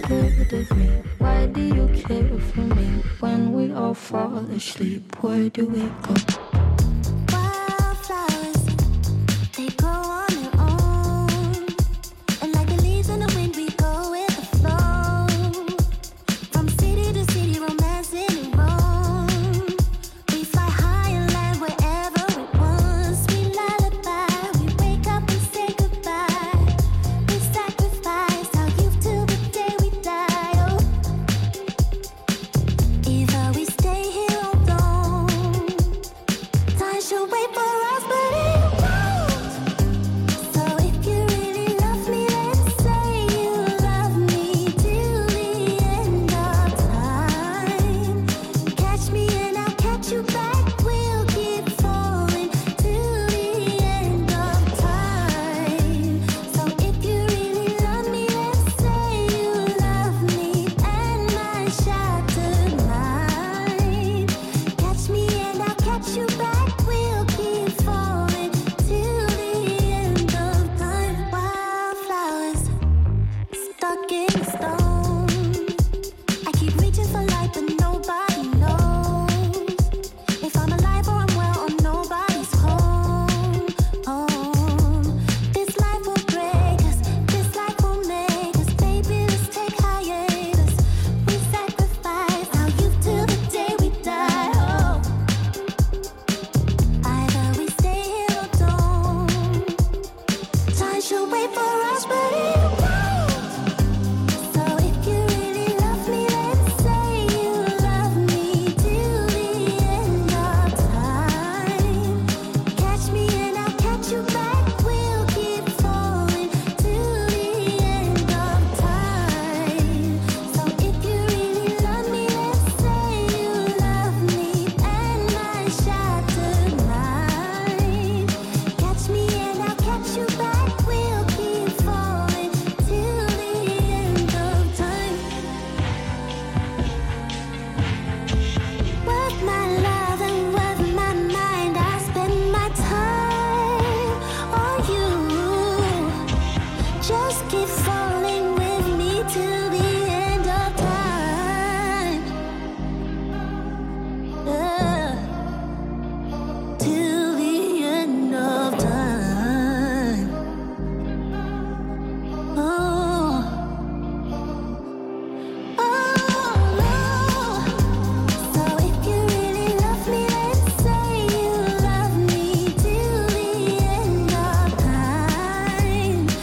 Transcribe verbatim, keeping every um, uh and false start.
scared of me? Why do you care for me? When we all fall asleep, where do we go? Wildflowers, they grow on their own. And like the leaves in the wind, we go with the flow. From city to city, romancing and roam. We fly high and land wherever we want. Sweet lullaby, we wake up and say goodbye. We sacrifice our youth till the day we die. Oh, either we stay here or don't. Time should wait for us, but it won't. So if you really love me, then say you love me till the end of time. Catch me and I'll catch you back. We'll keep falling till the end of time. So if you really love me, then say you love me and my shattered mind. Catch me and I'll catch you back. We'll keep falling till the end of time. Wildflowers stuck in stone. I keep reaching for light, but nobody knows if I'm alive or I'm well or nobody's home. Home. This life will break us. This life will make us. Baby, let's take hiatus. We sacrifice our youth till the day we die. Oh, either we stay here or don't. Time should wait for us, but it won't. So if you really love me, then say you love me till the end of time. Catch me and I'll catch you back. We'll keep falling till the end of time. So if you really love me, then say you love me and my shattered mind. Catch me and I'll catch you back. We'll keep falling till the end of time. Worth my love and worth my mind. I spend my time on you. Just keep falling.